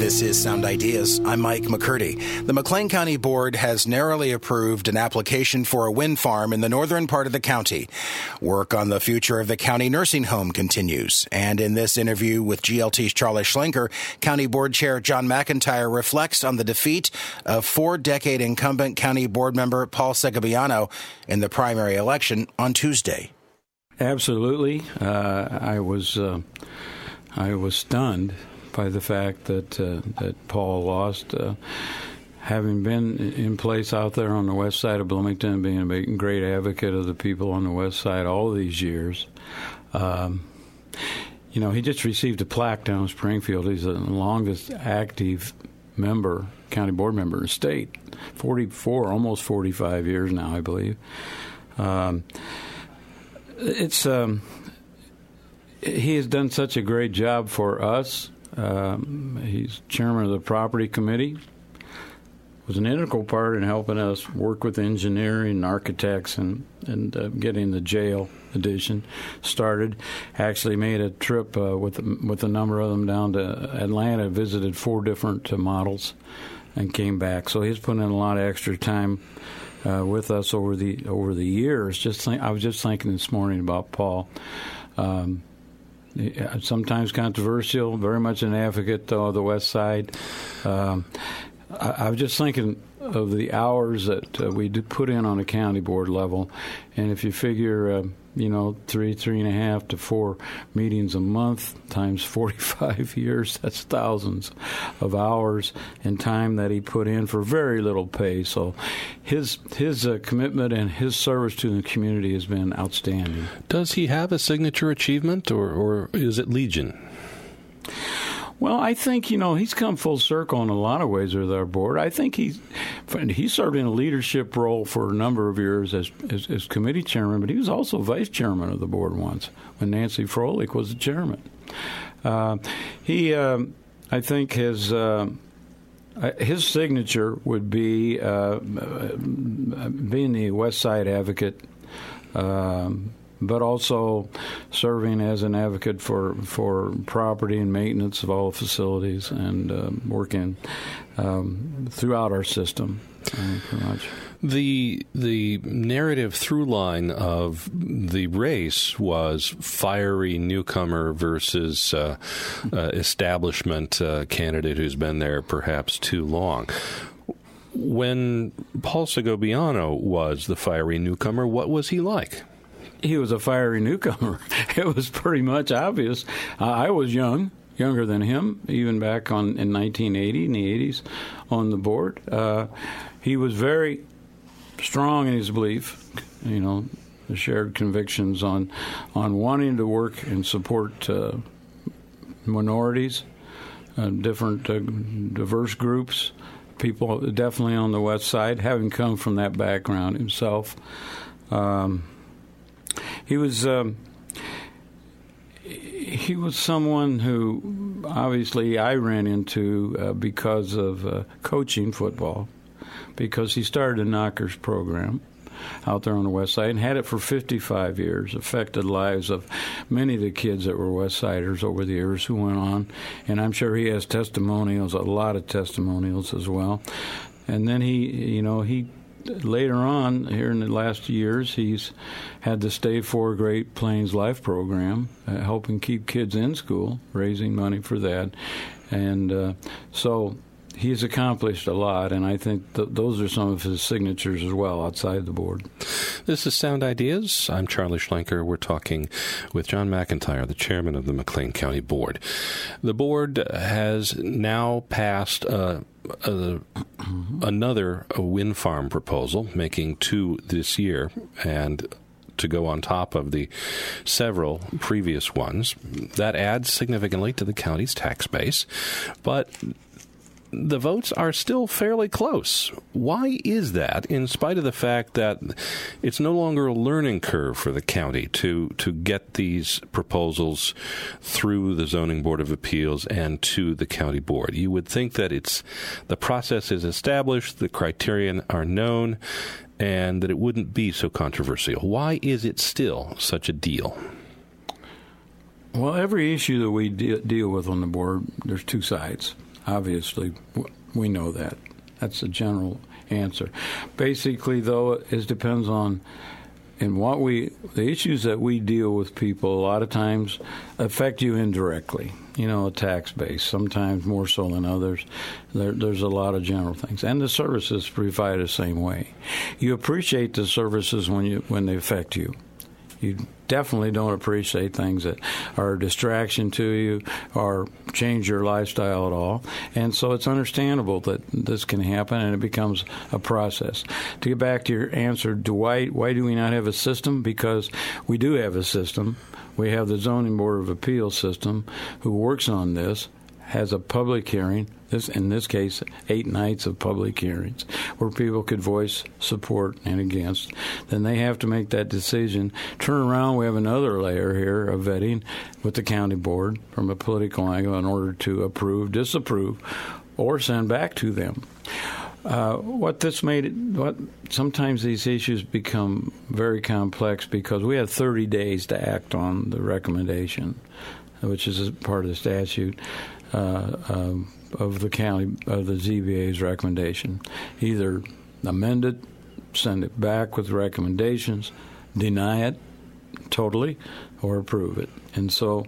This is Sound Ideas. I'm Mike McCurdy. The McLean County Board has narrowly approved an application for a wind farm in the northern part of the county. Work on the future of the county nursing home continues. And in this interview with GLT's Charlie Schlenker, County Board Chair John McIntyre reflects on the defeat of four-decade incumbent County Board member Paul Segoviano in the primary election on Tuesday. Absolutely. I was stunned by the fact that Paul lost, having been in place out there on the west side of Bloomington, being a great advocate of the people on the west side all these years. He just received a plaque down in Springfield. He's the longest active county board member in the state, 44, almost 45 years now, I believe. He has done such a great job for us. He's chairman of the property committee, was an integral part in helping us work with engineering and architects and getting the jail addition started. Actually made a trip with a number of them down to Atlanta, visited 4 different models and came back. So he's put in a lot of extra time with us over the years. I was just thinking this morning about Paul. Sometimes controversial, very much an advocate of the West Side. I was just thinking of the hours that we did put in on a county board level, and if you figure, 3.5 to 4 meetings a month times 45 years, that's thousands of hours and time that he put in for very little pay. So his commitment and his service to the community has been outstanding. Does he have a signature achievement, or is it Legion? Well, I think, he's come full circle in a lot of ways with our board. I think he served in a leadership role for a number of years as committee chairman, but he was also vice chairman of the board once when Nancy Froelich was the chairman. I think his signature would be being the West Side advocate, but also serving as an advocate for property and maintenance of all facilities and working throughout our system, pretty much. The narrative through line of the race was fiery newcomer versus establishment candidate who's been there perhaps too long. When Paul Segoviano was the fiery newcomer, what was he like? He was a fiery newcomer. It was pretty much obvious. I was younger than him, even back in 1980, in the 80s, on the board. He was very strong in his belief, the shared convictions on wanting to work and support minorities, different diverse groups, people definitely on the West Side, having come from that background himself. He was someone who obviously I ran into because of coaching football, because he started a Knockers program out there on the West Side and had it for 55 years, affected lives of many of the kids that were West Siders over the years who went on. And I'm sure he has testimonials, a lot of testimonials as well. And then he later on, here in the last years, he's had the Stay for Great Plains Life program, helping keep kids in school, raising money for that. And so he's accomplished a lot, and I think those are some of his signatures as well outside the board. This is Sound Ideas. I'm Charlie Schlenker. We're talking with John McIntyre, the chairman of the McLean County Board. The board has now passed another wind farm proposal, making 2 this year, and to go on top of the several previous ones. That adds significantly to the county's tax base, but the votes are still fairly close. Why is that, in spite of the fact that it's no longer a learning curve for the county to get these proposals through the Zoning Board of Appeals and to the county board? You would think that the process is established, the criterion are known, and that it wouldn't be so controversial. Why is it still such a deal? Well, every issue that we deal with on the board, there's 2 sides. Obviously, we know that. That's the general answer. Basically, though, it depends on the issues that we deal with people a lot of times affect you indirectly. A tax base, sometimes more so than others. There's a lot of general things. And the services provide the same way. You appreciate the services when they affect you. You definitely don't appreciate things that are a distraction to you or change your lifestyle at all. And so it's understandable that this can happen, and it becomes a process. To get back to your answer, why do we not have a system? Because we do have a system. We have the Zoning Board of Appeals system who works on this, has a public hearing, in this case, 8 nights of public hearings, where people could voice support and against. Then they have to make that decision. Turn around, we have another layer here of vetting with the county board from a political angle in order to approve, disapprove, or send back to them. Sometimes these issues become very complex because we have 30 days to act on the recommendation, which is a part of the statute of the county, of the ZBA's recommendation. Either amend it, send it back with recommendations, deny it totally, or approve it. And so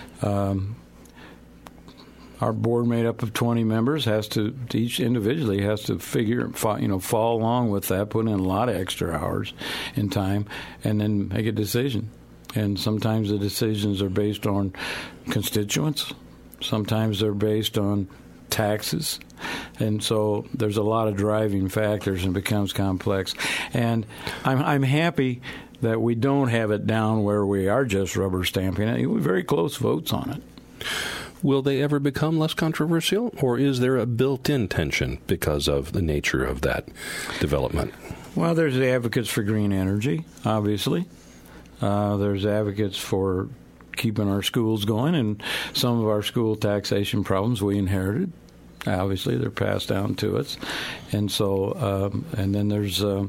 our board, made up of 20 members, each individually has to follow along with that, put in a lot of extra hours in time, and then make a decision. And sometimes the decisions are based on constituents. Sometimes they're based on taxes. And so there's a lot of driving factors, and it becomes complex. And I'm happy that we don't have it down where we are just rubber stamping it. We have very close votes on it. Will they ever become less controversial, or is there a built-in tension because of the nature of that development? Well, there's the advocates for green energy, obviously. There's advocates for keeping our schools going, and some of our school taxation problems we inherited. Obviously, they're passed down to us. And so, and then there's the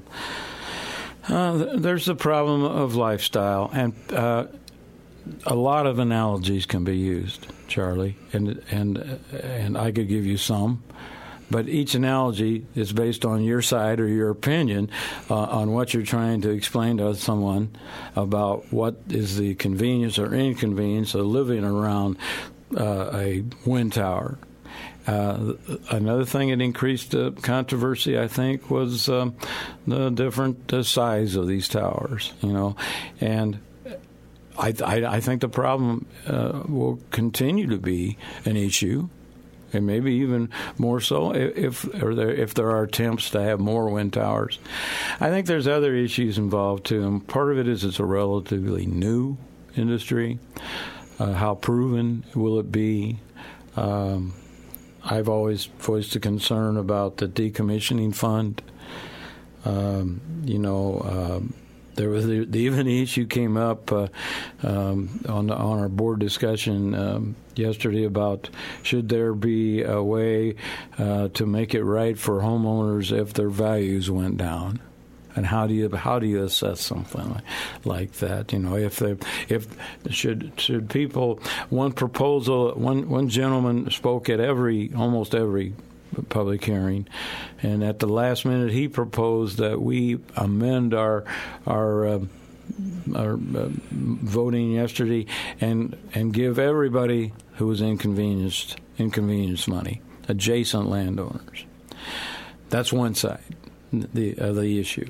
problem of lifestyle. And a lot of analogies can be used, Charlie, and I could give you some. But each analogy is based on your side or your opinion on what you're trying to explain to someone about what is the convenience or inconvenience of living around a wind tower. Another thing that increased the controversy, I think, was the different size of these towers. And I think the problem will continue to be an issue. And maybe even more so if there are attempts to have more wind towers. I think there's other issues involved, too. And part of it is it's a relatively new industry. How proven will it be? I've always voiced a concern about the decommissioning fund. There was even the issue came up on our board discussion yesterday about should there be a way to make it right for homeowners if their values went down, and how do you assess something like that? If should people, one gentleman spoke at almost every public hearing, and at the last minute he proposed that we amend our voting yesterday and give everybody who was inconvenienced money, adjacent landowners. That's one side of the issue.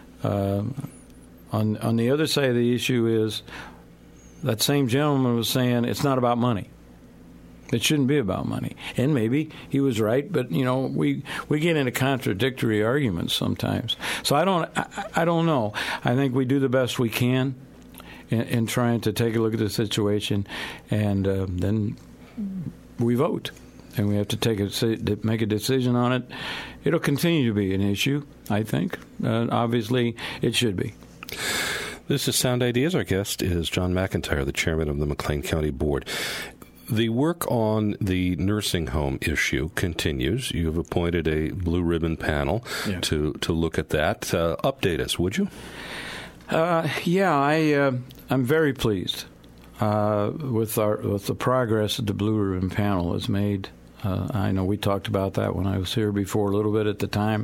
On the other side of the issue is that same gentleman was saying it's not about money. It shouldn't be about money. And maybe he was right, but we get into contradictory arguments sometimes. So I don't know. I think we do the best we can in trying to take a look at the situation, and then we vote, and we have to make a decision on it. It'll continue to be an issue, I think. Obviously, it should be. This is Sound Ideas. Our guest is John McIntyre, the chairman of the McLean County Board. The work on the nursing home issue continues. You have appointed a blue ribbon panel to look at that. Update us, would you? I'm very pleased with the progress that the blue ribbon panel has made I know we talked about that when I was here before a little bit at the time.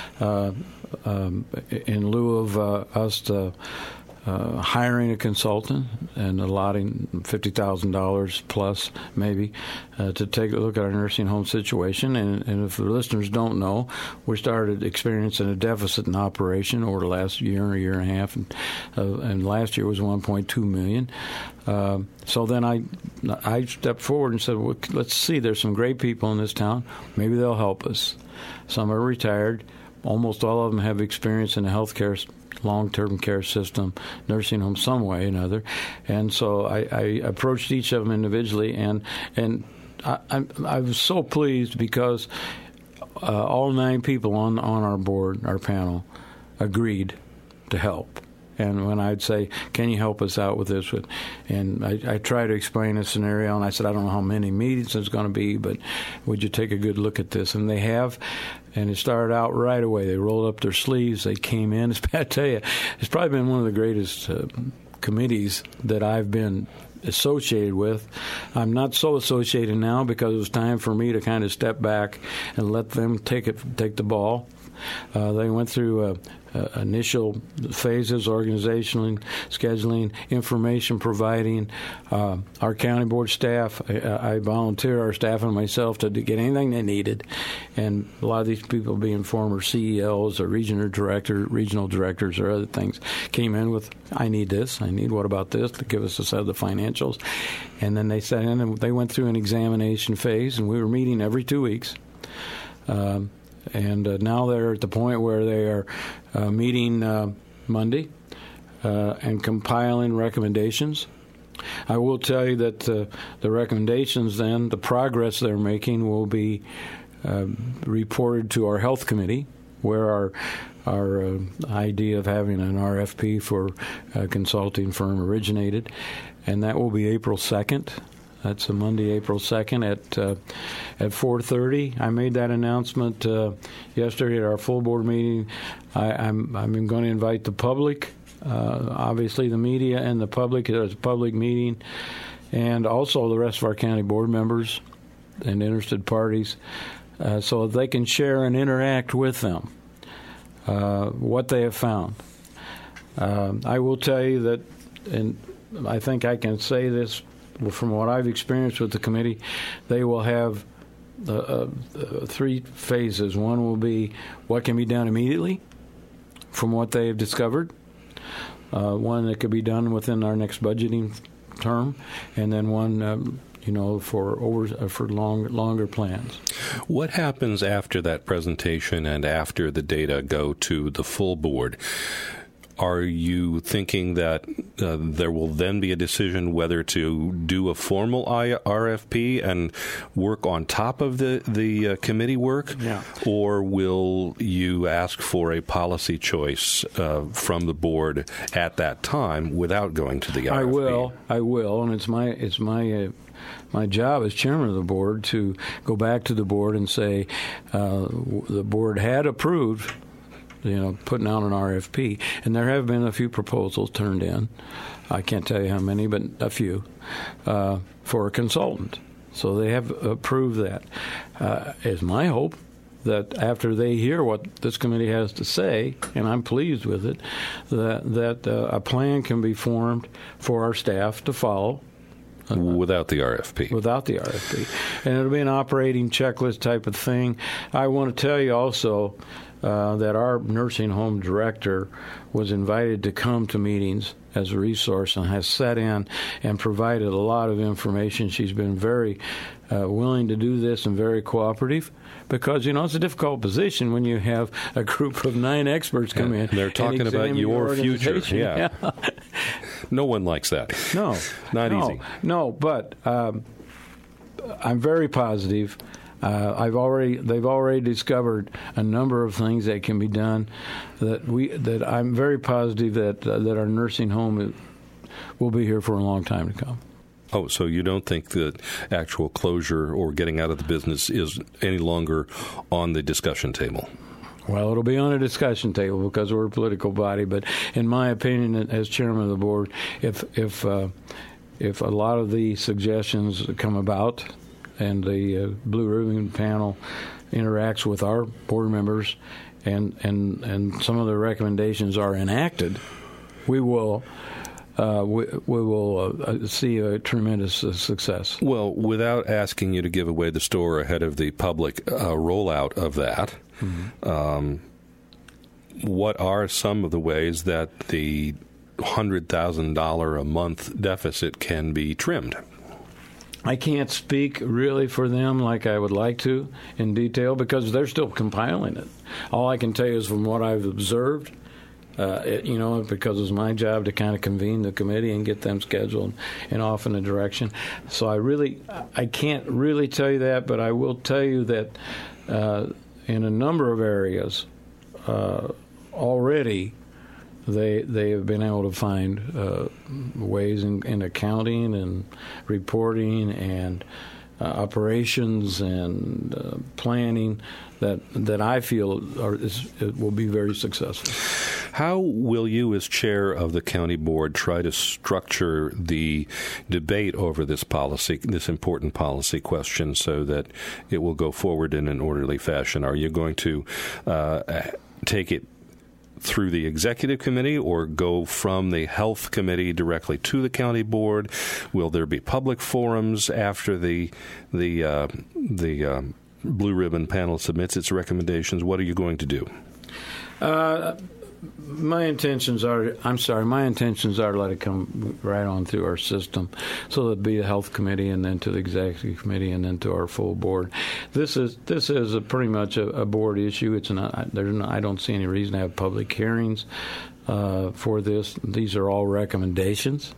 In lieu of us hiring a consultant and allotting $50,000 plus maybe to take a look at our nursing home situation. And if the listeners don't know, we started experiencing a deficit in operation over the last year and a half, and last year was $1.2 million. So then I stepped forward and said, well, let's see, there's some great people in this town. Maybe they'll help us. Some are retired. Almost all of them have experience in the healthcare long-term care system, nursing home, some way or another. And so I approached each of them individually, and I was so pleased because all 9 people on our board, our panel, agreed to help. And when I'd say, can you help us out with this? And I try to explain a scenario, and I said, I don't know how many meetings it's going to be, but would you take a good look at this? And they have, and it started out right away. They rolled up their sleeves. They came in. I tell you, it's probably been one of the greatest committees that I've been associated with. I'm not so associated now because it was time for me to kind of step back and let them take the ball. They went through initial phases, organizational, scheduling, information providing. Our county board staff, I volunteer our staff and myself to get anything they needed. And a lot of these people being former CEOs or regional directors or other things came in with, I need this, what about this, to give us a set of the financials. And then they sat in and they went through an examination phase, and we were meeting every 2 weeks. And now they're at the point where they are meeting Monday and compiling recommendations. I will tell you that the recommendations then, the progress they're making, will be reported to our health committee, where our idea of having an RFP for a consulting firm originated. And that will be April 2nd. That's a Monday, April 2nd at 4:30. I made that announcement yesterday at our full board meeting. I'm going to invite the public, obviously the media and the public. It's a public meeting, and also the rest of our county board members and interested parties, so that they can share and interact with them what they have found. I will tell you that, and I think I can say this, from what I've experienced with the committee, they will have 3 phases. One will be what can be done immediately from what they have discovered, one that could be done within our next budgeting term, and then one for longer plans. What happens after that presentation and after the data go to the full board? Are you thinking that there will then be a decision whether to do a formal RFP and work on top of the committee work? Yeah. Or will you ask for a policy choice from the board at that time without going to the RFP? I will, and it's my job as chairman of the board to go back to the board and say the board had approved putting out an RFP. And there have been a few proposals turned in. I can't tell you how many, but a few, for a consultant. So they have approved that. It's my hope that after they hear what this committee has to say, and I'm pleased with it, that a plan can be formed for our staff to follow. Without the RFP. Without the RFP. And it'll be an operating checklist type of thing. I want to tell you also that our nursing home director was invited to come to meetings as a resource and has sat in and provided a lot of information. She's been very willing to do this and very cooperative because, it's a difficult position when you have a group of 9 experts come in. They're talking about your future. Yeah. No one likes that. No. Not easy. No, but I'm very positive. They've already discovered a number of things that can be done. That I'm very positive that our nursing home will be here for a long time to come. Oh, so you don't think that actual closure or getting out of the business is any longer on the discussion table? Well, it'll be on a discussion table because we're a political body. But in my opinion, as chairman of the board, if a lot of the suggestions come about, and the Blue Ribbon Panel interacts with our board members, and some of the recommendations are enacted, we will see a tremendous success. Well, without asking you to give away the store ahead of the public rollout of that, what are some of the ways that the $100,000 a month deficit can be trimmed? I can't speak really for them like I would like to in detail because they're still compiling it. All I can tell you is from what I've observed, because it's my job to kind of convene the committee and get them scheduled and off in a direction. So I can't really tell you that, but I will tell you that in a number of areas already they have been able to find ways in accounting and reporting and operations and planning that I feel it will be very successful. How will you, as chair of the county board, try to structure the debate over this important policy question, so that it will go forward in an orderly fashion? Are you going to take it through the executive committee or go from the health committee directly to the county board? Will there be public forums after the Blue Ribbon Panel submits its recommendations? What are you going to do? My intentions are to let it come right on through our system. So there'll be a health committee, and then to the executive committee, and then to our full board. This is pretty much a board issue. It's not. I don't see any reason to have public hearings for this. These are all recommendations.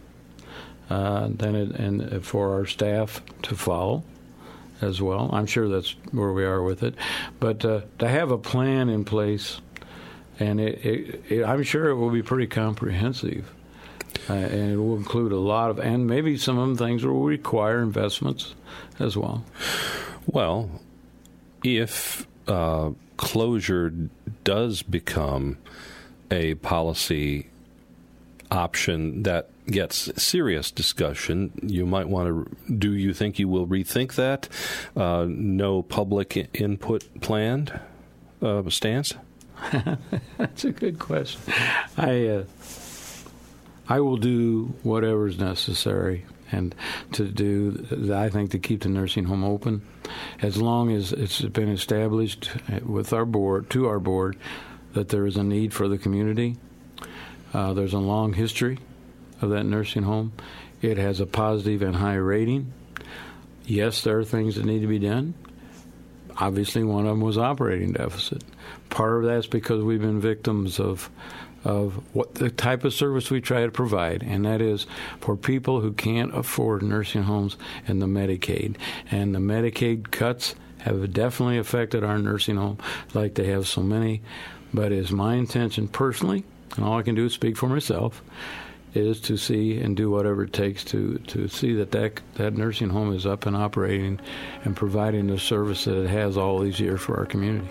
And for our staff to follow as well. I'm sure that's where we are with it. But to have a plan in place. And I'm sure it will be pretty comprehensive, and it will include a lot of, and maybe some of the things will require investments as well. Well, if closure does become a policy option that gets serious discussion, you might want to. Do you think you will rethink that? No public input planned stance? That's a good question. I will do whatever is necessary, and I think to keep the nursing home open, as long as it's been established with our board that there is a need for the community. There's a long history of that nursing home. It has a positive and high rating. Yes, there are things that need to be done. Obviously, one of them was operating deficit. Part of that's because we've been victims of what the type of service we try to provide, and that is for people who can't afford nursing homes and the Medicaid. And the Medicaid cuts have definitely affected our nursing home like they have so many. But it's my intention personally, and all I can do is speak for myself, is to see and do whatever it takes to see that nursing home is up and operating and providing the service that it has all these years for our community.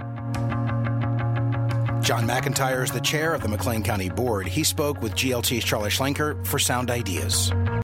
John McIntyre is the chair of the McLean County Board. He spoke with GLT's Charlie Schlenker for Sound Ideas.